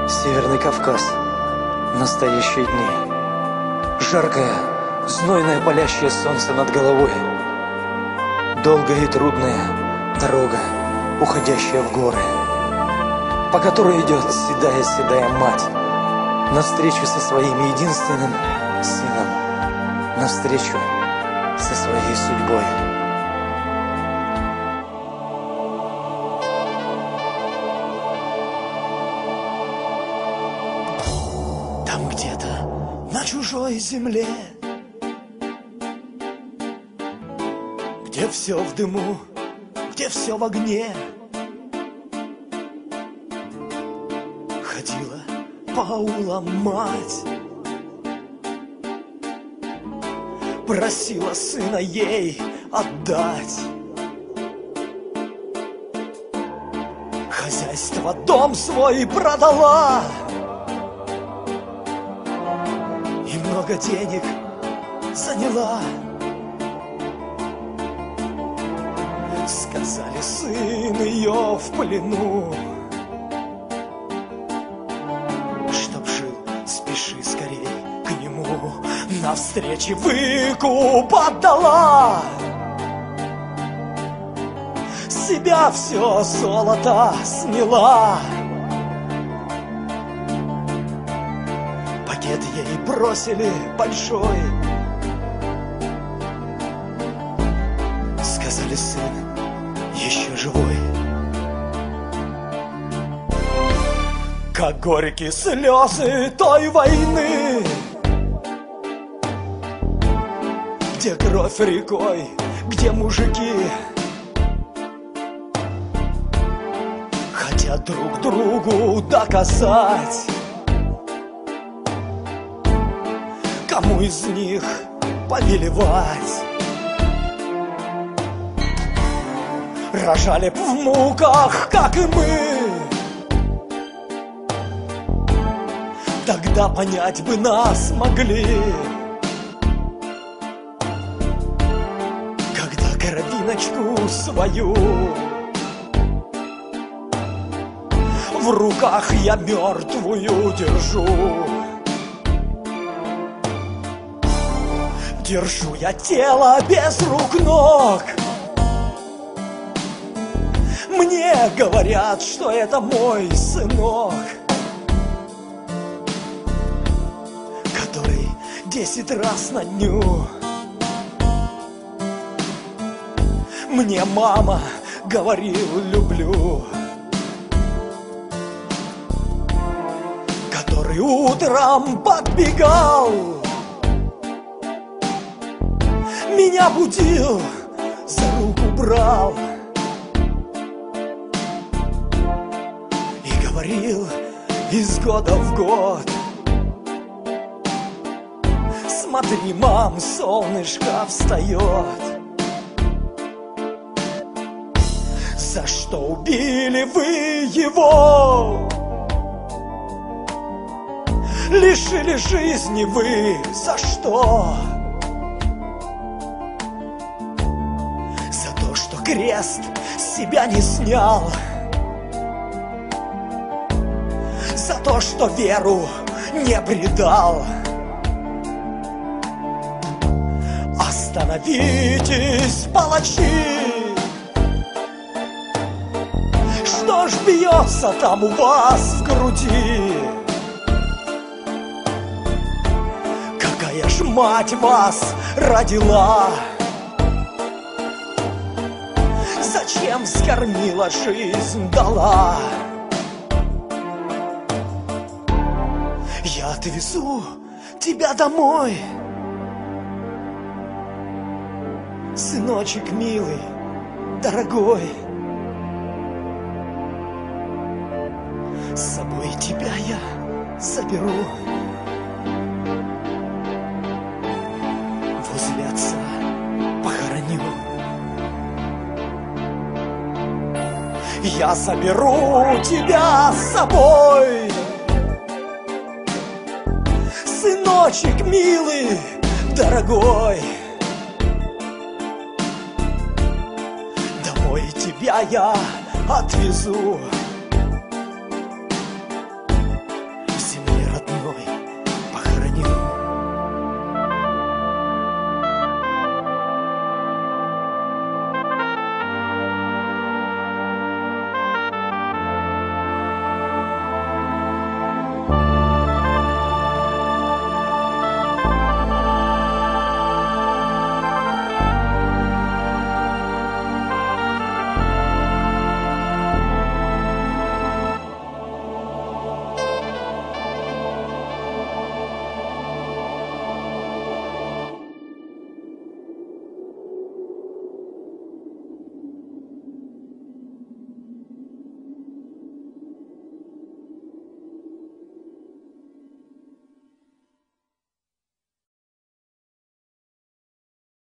Северный Кавказ. Настоящие дни. Жаркое, знойное палящее солнце над головой. Долгая и трудная дорога, уходящая в горы, по которой идет седая мать навстречу со своим единственным сыном, навстречу со своей судьбой. Там где-то на чужой земле, где все в дыму, где все в огне, ходила по аулам мать, просила сына ей отдать. Хозяйство, дом свой продала, и много денег заняла. Сказали, сын ее в плену, чтоб жил, спеши скорей к нему. Навстречу выкуп отдала, с себя все золото сняла. Пакет ей бросили большой, сказали, сын еще живой. Как горькие слезы той войны, где кровь рекой, где мужики хотят друг другу доказать, кому из них повелевать. Рожали б в муках, как и мы, тогда понять бы нас могли. Когда кровиночку свою в руках я мертвую держу, держу я тело без рук, ног. Мне говорят, что это мой сынок, который 10 раз на дню. Мне мама говорил, люблю, который утром подбегал, меня будил, за руку брал и говорил из года в год: смотри, мам, солнышко встает. За что убили вы его? Лишили жизни вы за что? За то, что крест с себя не снял, за то, что веру не предал. Остановитесь, палачи! Что ж бьется там у вас в груди? Какая ж мать вас родила? Зачем вскормила, жизнь дала? Я отвезу тебя домой, сыночек милый, дорогой. С собой тебя я заберу, возле отца похороню. Я заберу тебя с собой, сыночек милый, дорогой. Домой тебя я отвезу.